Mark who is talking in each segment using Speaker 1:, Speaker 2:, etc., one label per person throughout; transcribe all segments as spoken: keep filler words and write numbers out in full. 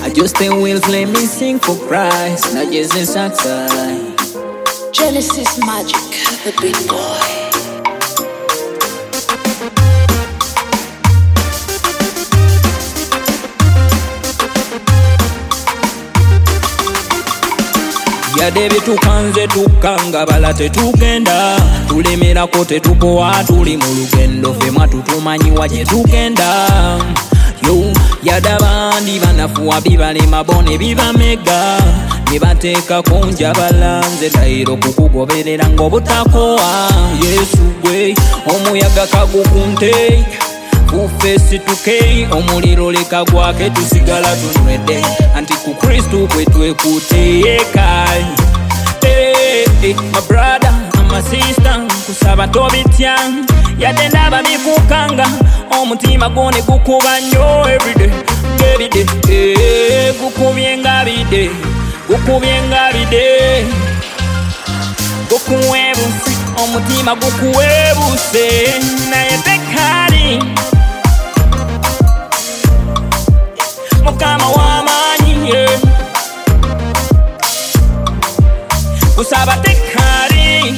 Speaker 1: Adjust the wheels, let me sing for Christ. Not just a success.
Speaker 2: Genesis Magic, the big boy.
Speaker 1: Yadde bitukanze tukanga bala tetugenda tulemerako tetupowa tuli mu lugendo ffe mwatutumanyiwa gye tugenda yo yadde abandi banafuwa bibalema bone bibamega ne bateekako njabala nze dayiro okukugoberera ng'obutakowa yesu gwe omuyaga kagukunte kufesi tukei omuliro leka gwake tusigala tunwedde anti ku Kristu kwe twekuteeka. Hey, hey, my brother and my sister kusaba tobitya yadde ndaba bikukanga omutima gwone gukuba nnyo everyday everyday hey, gukubye nga bide gukubye nga bide gukuwebuse omutima gukuwebuse naye tekali Mukama w'amaanyi yeah. Kusaba tekali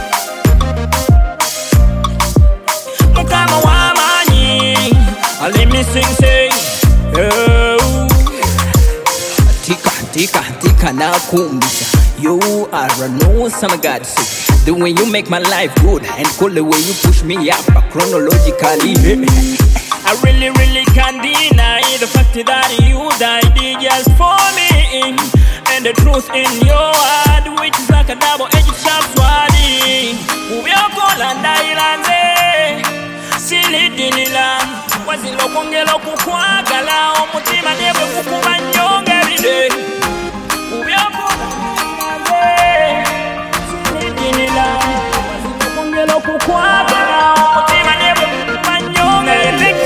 Speaker 1: Mukama w'amaanyi let me sing say oh. Tika tika tika nakumbusha you are an awesome God say the way you make my life good and cool the way you push me up chronologically I really, really can't deny the fact that you died just for me and the truth in your heart, which is like a double-edged sword. Ubyokola ndairanze silidinila wazilo kongelo kukwagala omutima nebwe kukuba nnyo everyday. Ubyokola ndairanze silidinila wazilo kongelo kukwagala omutima nebwe kukuba nnyo everyday.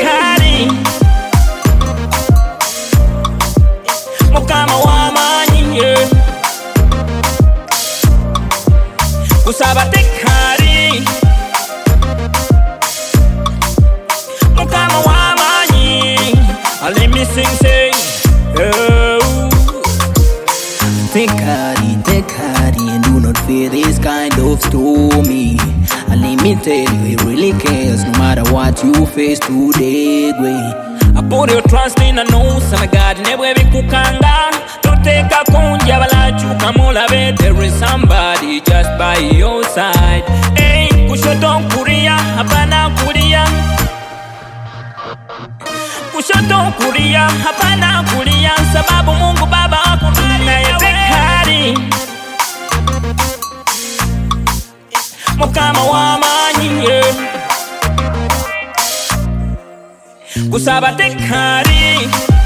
Speaker 1: Mukama w'amaanyi yeah. Kusaba tekali Mukama w'amaanyi let me sing say oh. Tekali, tekali and do not fear this kind of stormy. And let me tell you, it really cares no matter what you face today, boy. I put your trust in a no son God, never be kukanga. Don't take a kunja balachu kamulabe. There is somebody just by your side. Hey, kushoto kuria, hapana kuria. Kushoto kuria, hapana kuria. Sababu Mungu Baba akubali na yetekari. Mukama w'amaanyi yeah. Kusaba tekali